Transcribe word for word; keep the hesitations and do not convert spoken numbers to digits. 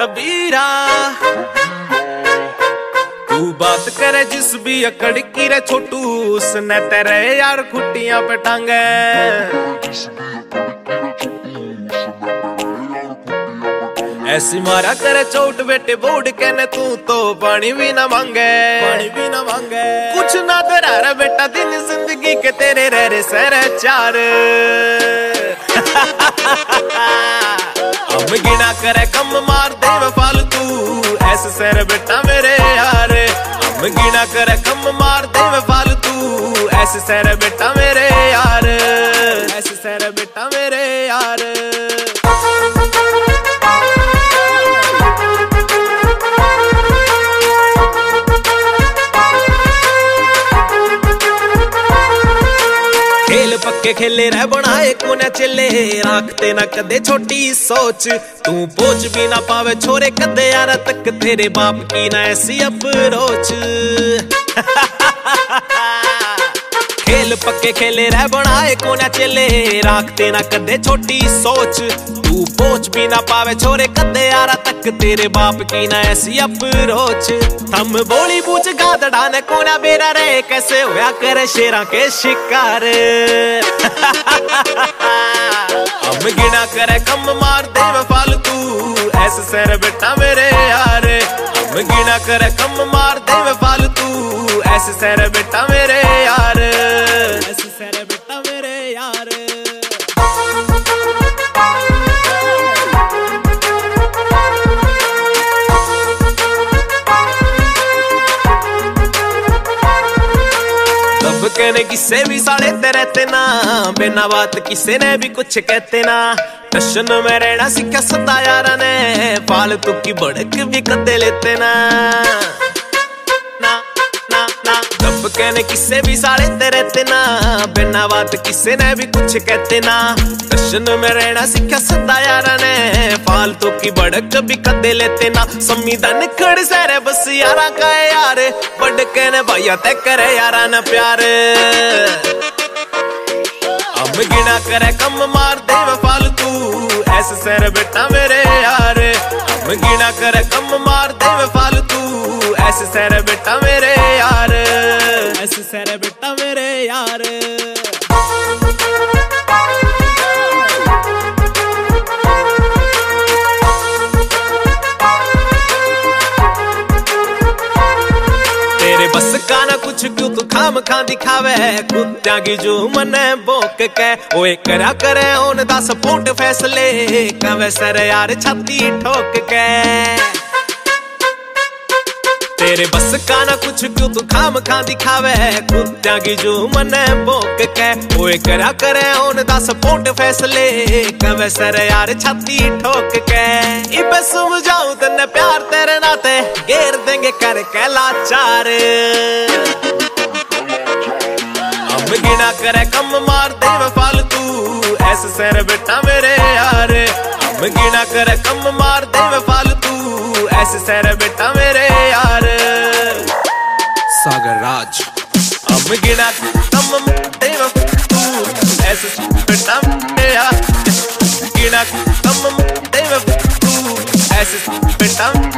कबीरा। तू बात करे जिस भी अकड़ की रे छोटू, उसने तेरे यार खुटियां पे टांगे। ऐसी मारा करे चोट बेटे बोर्ड कहने, तू तो पानी भी ना मांगे, पानी भी ना मांगे। कुछ ना तेरा रे बेटा दिन जिंदगी के तेरे रह रे सर चार। हम गिना करे कम मार दे फालतू, ऐसे सर बेटा मेरे यार। हम गिना करे कम मार दे फालतू, ऐसे सर बेटा मेरे यार, ऐसे सर बेटा मेरे यार। खेल पक्के खेले रह बनाए को न चले, राखते न कदे छोटी सोच। तू पोच भी ना पावे छोरे कदे यार तक, तेरे बाप की ना ऐसी अप्रोच। खेल पक्के खेले रह बनाए को न चले, राखते न कदे छोटी सोच। तू पोच भी ना पावे छोरे कदे यार तक, तेरे बाप की ना ऐसी अप्रोच। थम बोली बूझ गादड़ा ने कोना बेरा रे, कैसे होया करे शेरा के शिकार। हम गिना करे कम मार दे फालतू, ऐसे सर बेटा मेरे यार। हम गिना करे कम मार दे फालतू, ऐसे सर बेटा मेरे यार, ऐसे सर बेटा मेरे यार। कहने किसे भी साले रहते ना, बिना बात किसे ने भी कुछ कहते ना। टशन में रहना सीखा सदा यारा ने, फालतू की भड़क भी कदे लेते ना, ना ना ना। तब कहने किसे भी साले रहते ना, बिना बात किसे ने भी कुछ कहते ना। टशन में रहना सीखा सदा यारा ने, फालतू की भड़क भी कदे लेते ना। संविधान खड़ सरे बस यारा का यार, बड़ कहने भैया ते करे यारा न प्यार। हम गिना करे कम मार दे फालतू, ऐसे सर बेटा मेरे यार। हम गिना करे कम मार दे फालतू, ऐसे सर बेटा मेरे यार, ऐसे सर बेटा मेरे यार। बस का ना कुछ क्यों तू खाम खा दिखावे, कुत्तिया की जो मने बोक के। ओए करा करे ओन दा सपोर्ट फैसले, कवे सर यार छाती ठोक के। तेरे बस का ना कुछ क्यों तू खाम खा दिखावे, कुत्तिया की जो मने बोक के। ओए करा करे ओन दा सपोर्ट फैसले, कवे सर यार छाती ठोक के। इबे समझाऊं तन्ने प्यार तेरे नाते, घेर देंगे कर के लाचार। हम गिना करे कम मार दे फालतू, ऐसे सर बेटा मेरे यार। हम गिना करे कम मार दे फालतू, ऐसे सर बेटा मेरे यार। सागर राज। हम गिना कम दे फालतू, ऐसे बेटा मेरे यार। गिना कम दे फालतू, ऐसे बेटा